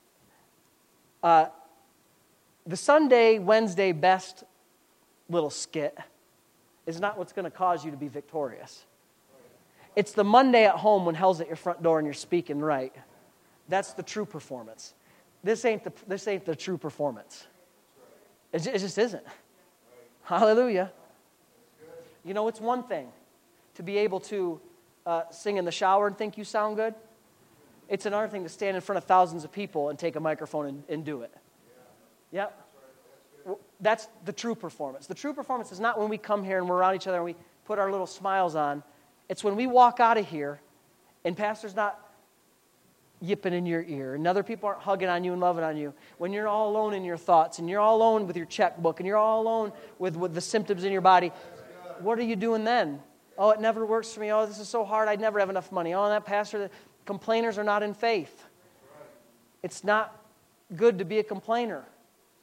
uh, the Sunday, Wednesday best little skit is not what's going to cause you to be victorious. It's the Monday at home when hell's at your front door and you're speaking right. That's the true performance. This ain't the, this ain't the true performance. It just isn't. Hallelujah. You know, it's one thing to be able to uh, sing in the shower and think you sound good. It's another thing to stand in front of thousands of people and take a microphone and, and do it. Yep. That's the true performance. The true performance is not when we come here and we're around each other and we put our little smiles on. It's when we walk out of here and pastor's not yipping in your ear, and other people aren't hugging on you and loving on you, when you're all alone in your thoughts, and you're all alone with your checkbook, and you're all alone with, with the symptoms in your body, what are you doing then? Oh, it never works for me. Oh, this is so hard. I'd never have enough money. Oh, that pastor, the complainers are not in faith. It's not good to be a complainer.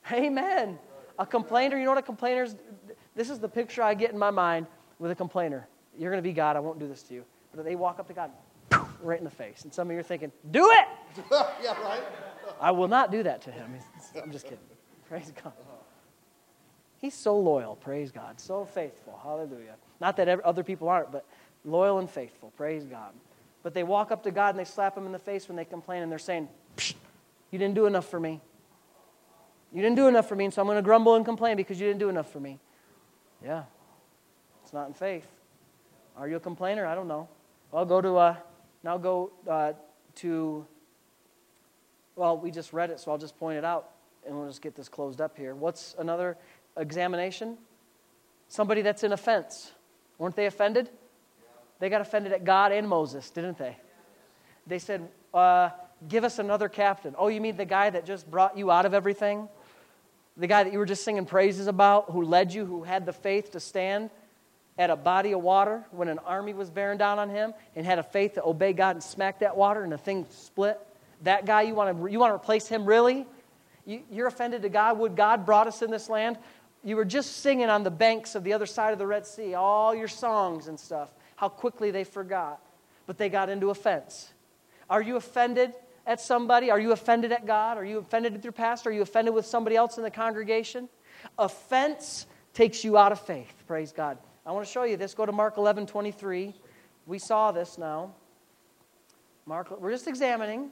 Amen. A complainer, you know what a complainer is? This is the picture I get in my mind with a complainer. You're going to be God, I won't do this to you. But they walk up to God, right in the face. And some of you are thinking, do it! Yeah, right? I will not do that to him. I'm just kidding. Praise God. He's so loyal, praise God. So faithful, hallelujah. Not that other people aren't, but loyal and faithful, praise God. But they walk up to God and they slap him in the face when they complain, and they're saying, you didn't do enough for me. You didn't do enough for me, and so I'm going to grumble and complain because you didn't do enough for me. Yeah, it's not in faith. Are you a complainer? I don't know. Well, I'll go to, uh, now go uh, to, well, we just read it, so I'll just point it out, and we'll just get this closed up here. What's another examination? Somebody that's in offense. Weren't they offended? They got offended at God and Moses, didn't they? They said, uh, give us another captain. Oh, you mean the guy that just brought you out of everything? The guy that you were just singing praises about, who led you, who had the faith to stand at a body of water when an army was bearing down on him, and had a faith to obey God and smack that water and the thing split? That guy, you want to you want to replace him, really? You, you're offended to God? Would God brought us in this land? You were just singing on the banks of the other side of the Red Sea, all your songs and stuff. How quickly they forgot. But they got into offense. Are you offended at somebody? Are you offended at God? Are you offended at your pastor? Are you offended with somebody else in the congregation? Offense takes you out of faith. Praise God. I want to show you this. Go to Mark eleven twenty-three. We saw this now. Mark, we're just examining.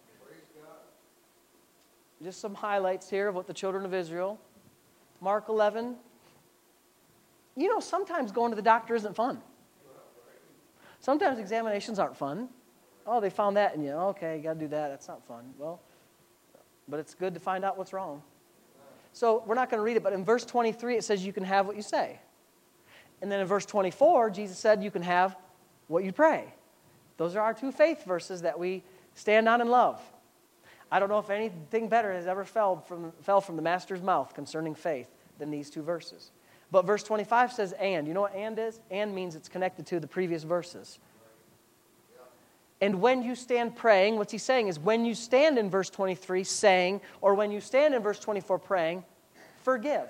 Just some highlights here of what the children of Israel. Mark eleven. You know, sometimes going to the doctor isn't fun. Sometimes examinations aren't fun. Oh, they found that in you. Okay, you got to do that. That's not fun. Well, but it's good to find out what's wrong. So we're not going to read it, but in verse twenty-three it says you can have what you say. And then in verse twenty-four, Jesus said you can have what you pray. Those are our two faith verses that we stand on and love. I don't know if anything better has ever fell from, fell from the Master's mouth concerning faith than these two verses. But verse twenty-five says and. You know what and is? And means it's connected to the previous verses. And when you stand praying, what's he saying is when you stand in verse twenty-three saying, or when you stand in verse twenty-four praying, forgive.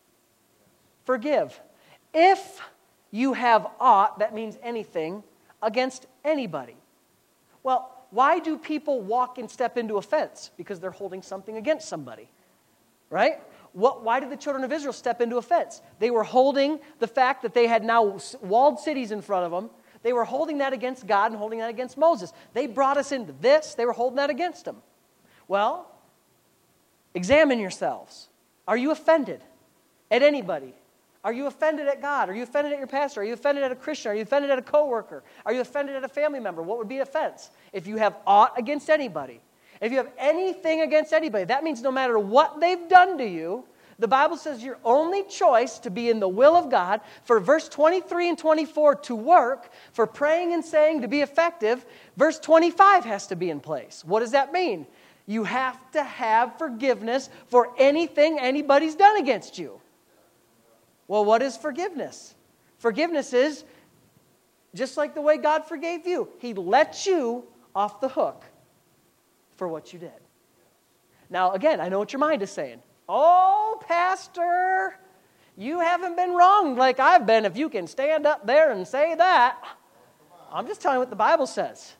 Forgive. If you have aught, that means anything, against anybody. Well, why do people walk and step into offense? Because they're holding something against somebody, right? What, why did the children of Israel step into offense? They were holding the fact that they had now walled cities in front of them. They were holding that against God and holding that against Moses. They brought us into this. They were holding that against them. Well, examine yourselves. Are you offended at anybody? Are you offended at God? Are you offended at your pastor? Are you offended at a Christian? Are you offended at a coworker? Are you offended at a family member? What would be offense? If you have aught against anybody. If you have anything against anybody, that means no matter what they've done to you, the Bible says your only choice to be in the will of God, for verse twenty-three and twenty-four to work, for praying and saying to be effective, verse twenty-five has to be in place. What does that mean? You have to have forgiveness for anything anybody's done against you. Well, what is forgiveness? Forgiveness is just like the way God forgave you. He let you off the hook for what you did. Now, again, I know what your mind is saying. Oh, Pastor, you haven't been wronged like I've been if you can stand up there and say that. I'm just telling you what the Bible says.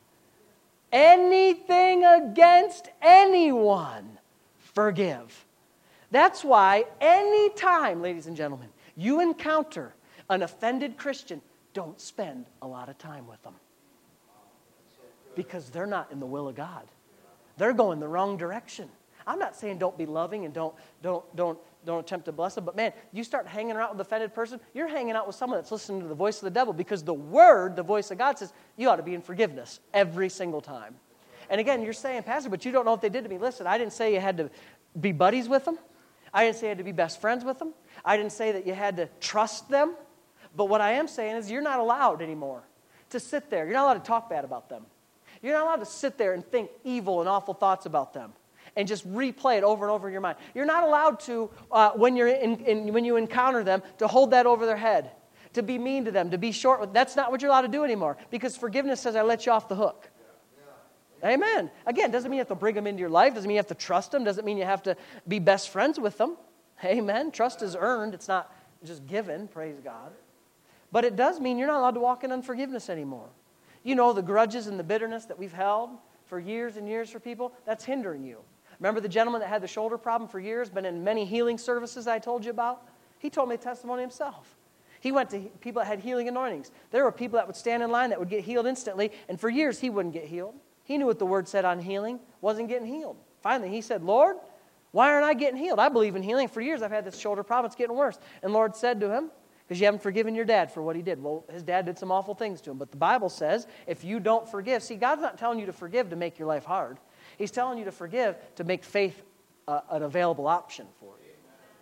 Anything against anyone, forgive. That's why any time, ladies and gentlemen, you encounter an offended Christian, don't spend a lot of time with them. Because they're not in the will of God. They're going the wrong direction. I'm not saying don't be loving and don't don't don't don't attempt to bless them, but man, you start hanging around with an offended person, you're hanging out with someone that's listening to the voice of the devil, because the word, the voice of God says, you ought to be in forgiveness every single time. And again, you're saying, Pastor, but you don't know what they did to me. Listen, I didn't say you had to be buddies with them. I didn't say you had to be best friends with them. I didn't say that you had to trust them. But what I am saying is you're not allowed anymore to sit there. You're not allowed to talk bad about them. You're not allowed to sit there and think evil and awful thoughts about them and just replay it over and over in your mind. You're not allowed to, uh, when, you're in, in, when you encounter them, to hold that over their head, to be mean to them, to be short with. That's not what you're allowed to do anymore, because forgiveness says I let you off the hook. Amen. Again, doesn't mean you have to bring them into your life. Doesn't mean you have to trust them. Doesn't mean you have to be best friends with them. Amen. Trust is earned. It's not just given. Praise God. But it does mean you're not allowed to walk in unforgiveness anymore. You know, the grudges and the bitterness that we've held for years and years for people, that's hindering you. Remember the gentleman that had the shoulder problem for years, been in many healing services I told you about? He told me a testimony himself. He went to people that had healing anointings. There were people that would stand in line that would get healed instantly, and for years he wouldn't get healed. He knew what the Word said on healing, wasn't getting healed. Finally, he said, Lord, why aren't I getting healed? I believe in healing. For years I've had this shoulder problem. It's getting worse. And the Lord said to him, because you haven't forgiven your dad for what he did. Well, his dad did some awful things to him. But the Bible says if you don't forgive, see, God's not telling you to forgive to make your life hard. He's telling you to forgive to make faith uh, an available option for you.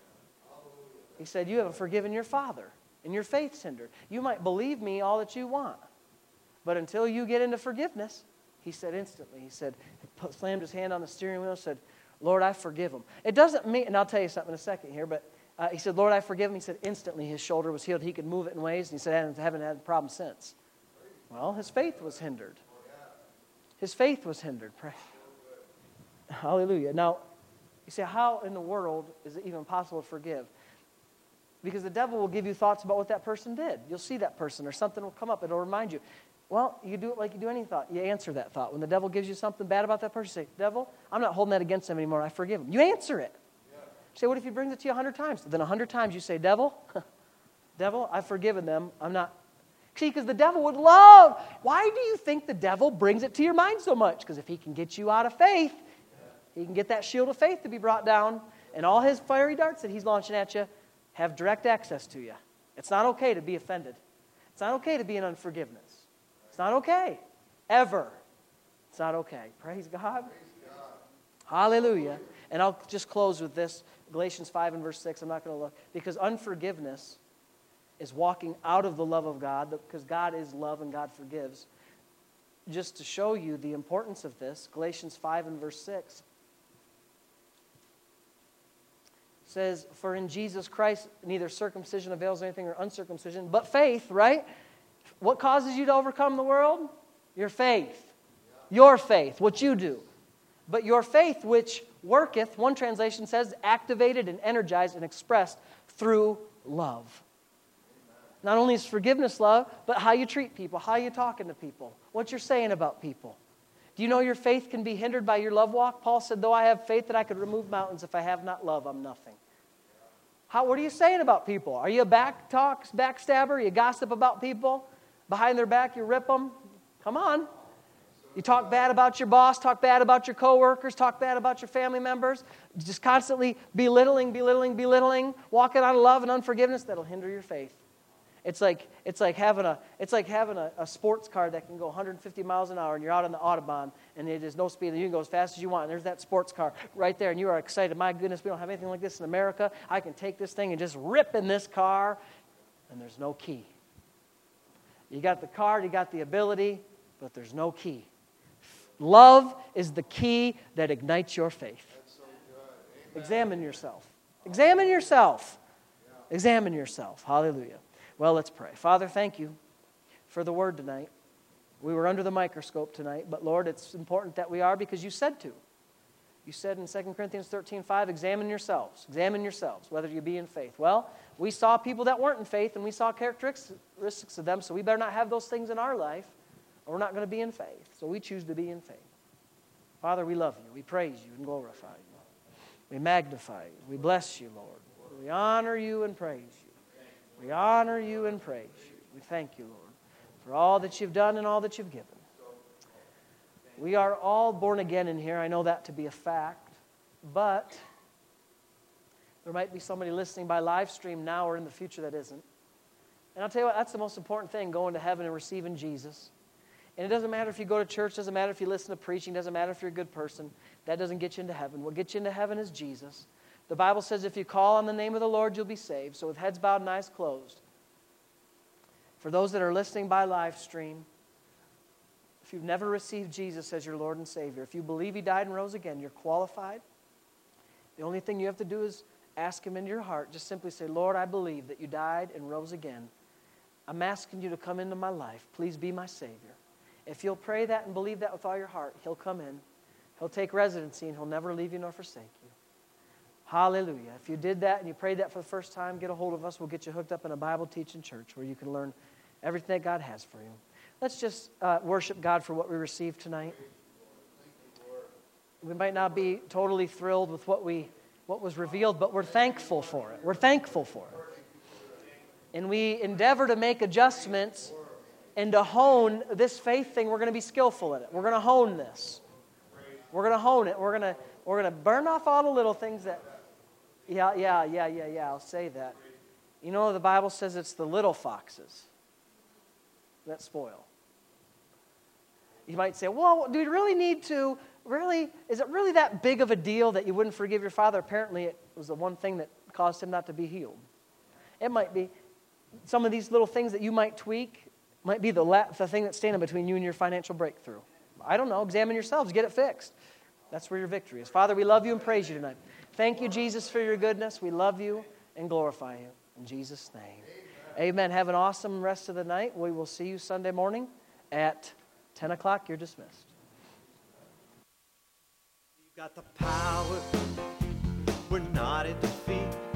He said, you haven't forgiven your father, and your faith's hindered. You might believe me all that you want, but until you get into forgiveness, he said instantly, he said, he slammed his hand on the steering wheel and said, Lord, I forgive him. It doesn't mean, and I'll tell you something in a second here, but uh, he said, Lord, I forgive him. He said instantly his shoulder was healed. He could move it in ways, and he said, I haven't had a problem since. Well, his faith was hindered. His faith was hindered. Pray. Hallelujah. Now, you say, how in the world is it even possible to forgive? Because the devil will give you thoughts about what that person did. You'll see that person or something will come up. It'll remind you. Well, you do it like you do any thought. You answer that thought. When the devil gives you something bad about that person, you say, devil, I'm not holding that against him anymore. I forgive him. You answer it. Yeah. You say, what if he brings it to you a hundred times? Then a hundred times you say, devil, devil, I've forgiven them. I'm not. See, because the devil would love. Why do you think the devil brings it to your mind so much? Because if he can get you out of faith, he can get that shield of faith to be brought down, and all his fiery darts that he's launching at you have direct access to you. It's not okay to be offended. It's not okay to be in unforgiveness. It's not okay. Ever. It's not okay. Praise God. Praise God. Hallelujah. And I'll just close with this. Galatians five and verse six. I'm not going to look. Because unforgiveness is walking out of the love of God, because God is love and God forgives. Just to show you the importance of this, Galatians five and verse six says, for in Jesus Christ neither circumcision avails anything or uncircumcision, but faith, right? What causes you to overcome the world? Your faith. Your faith, what you do. But your faith which worketh, one translation says, activated and energized and expressed through love. Not only is forgiveness love, but how you treat people, how you're talking to people, what you're saying about people. Do you know your faith can be hindered by your love walk? Paul said, though I have faith that I could remove mountains, if I have not love, I'm nothing. How, what are you saying about people? Are you a back talk, backstabber? You gossip about people? Behind their back, you rip them? Come on. You talk bad about your boss, talk bad about your coworkers, talk bad about your family members, just constantly belittling, belittling, belittling, walking on love and unforgiveness, that'll hinder your faith. It's like it's like having a it's like having a, a sports car that can go one hundred fifty miles an hour, and you're out on the Autobahn, and it is no speed, and you can go as fast as you want. And there's that sports car right there, and you are excited. My goodness, we don't have anything like this in America. I can take this thing and just rip in this car, and there's no key. You got the car, you got the ability, but there's no key. Love is the key that ignites your faith. So Examine yourself. Examine yourself. Yeah. Examine yourself. Hallelujah. Well, let's pray. Father, thank you for the word tonight. We were under the microscope tonight, but Lord, it's important that we are because you said to. You said in Second Corinthians thirteen five, examine yourselves. Examine yourselves, whether you be in faith. Well, we saw people that weren't in faith, and we saw characteristics of them, so we better not have those things in our life, or we're not going to be in faith. So we choose to be in faith. Father, we love you. We praise you and glorify you. We magnify you. We bless you, Lord. We honor you and praise you. We honor you and praise you. We thank you, Lord, for all that you've done and all that you've given. We are all born again in here. I know that to be a fact. But there might be somebody listening by live stream now or in the future that isn't. And I'll tell you what, that's the most important thing, going to heaven and receiving Jesus. And it doesn't matter if you go to church, doesn't matter if you listen to preaching, doesn't matter if you're a good person. That doesn't get you into heaven. What gets you into heaven is Jesus. The Bible says if you call on the name of the Lord, you'll be saved. So with heads bowed and eyes closed, for those that are listening by live stream, if you've never received Jesus as your Lord and Savior, if you believe He died and rose again, you're qualified. The only thing you have to do is ask Him into your heart. Just simply say, Lord, I believe that you died and rose again. I'm asking you to come into my life. Please be my Savior. If you'll pray that and believe that with all your heart, He'll come in. He'll take residency, and He'll never leave you nor forsake you. Hallelujah. If you did that and you prayed that for the first time, get a hold of us. We'll get you hooked up in a Bible-teaching church where you can learn everything that God has for you. Let's just uh, worship God for what we received tonight. We might not be totally thrilled with what we what was revealed, but we're thankful for it. We're thankful for it. And we endeavor to make adjustments and to hone this faith thing. We're going to be skillful in it. We're going to hone this. We're going to hone it. We're going to we're going to burn off all the little things that, yeah, yeah, yeah, yeah, yeah, I'll say that. You know, the Bible says it's the little foxes that spoil. You might say, well, do we really need to, really, is it really that big of a deal that you wouldn't forgive your father? Apparently, it was the one thing that caused him not to be healed. It might be some of these little things that you might tweak, might be the, la- the thing that's standing between you and your financial breakthrough. I don't know. Examine yourselves. Get it fixed. That's where your victory is. Father, we love you and praise you tonight. Thank you, Jesus, for your goodness. We love you and glorify you. In Jesus' name. Amen. Amen. Have an awesome rest of the night. We will see you Sunday morning at ten o'clock. You're dismissed. You've got the power. We're not in defeat.